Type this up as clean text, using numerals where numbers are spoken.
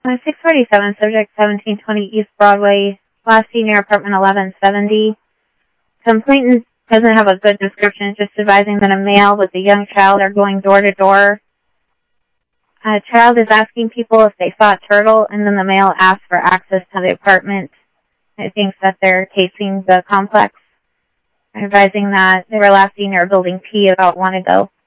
647, subject 1720 East Broadway, last seen near apartment 1170. Complainant doesn't have a good description, just advising that a male with a young child are going door to door. A child is asking people if they saw a turtle, and then the male asks for access to the apartment. It thinks that they're casing the complex, advising that they were last seen near building P about 1 ago.